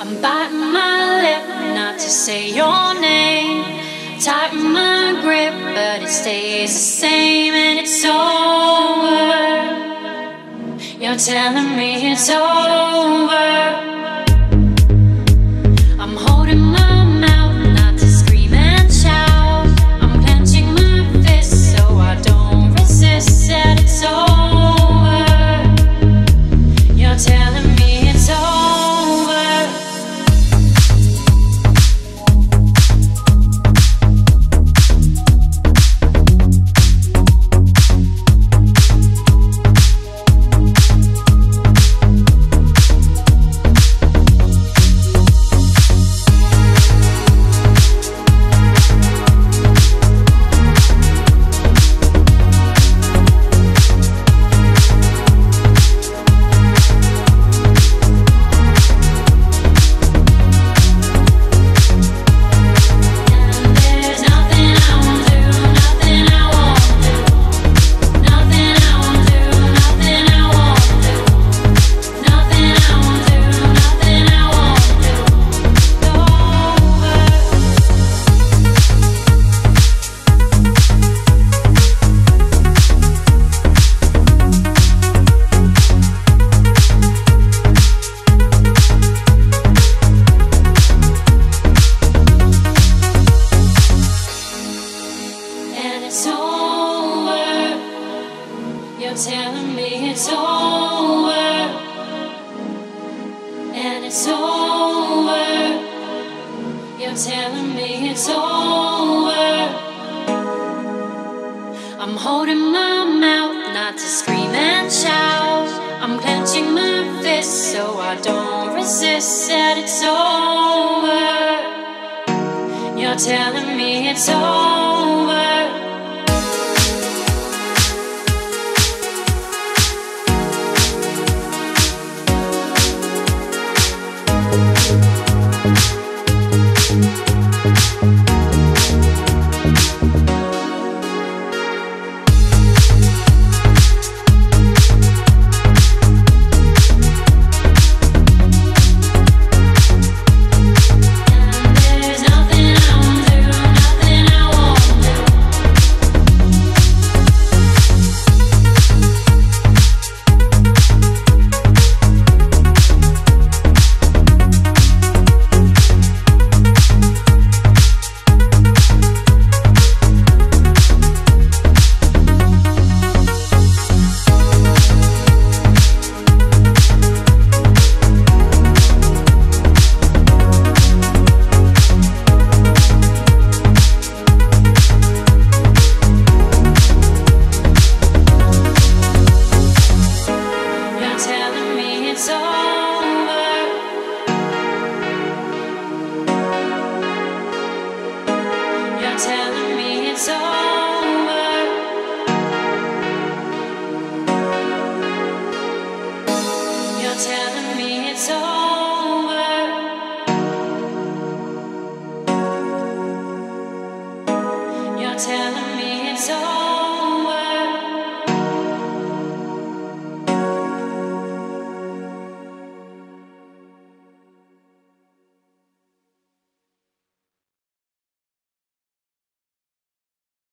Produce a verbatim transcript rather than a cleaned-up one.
I'm biting my lip not to say your name. Tighten my grip, but it stays the same, and it's over. You're telling me it's over. I'm holding my mouth not to scream and shout. I'm clenching my fists so I don't resist. Said it's over. You're telling me it's over. It's over. You're telling me it's over. And it's over. You're telling me it's over. I'm holding my mouth not to scream and shout. I'm clenching my fists so I don't resist. Said it's over. You're telling me it's over. Telling me it's over. You're telling me it's over. You're telling me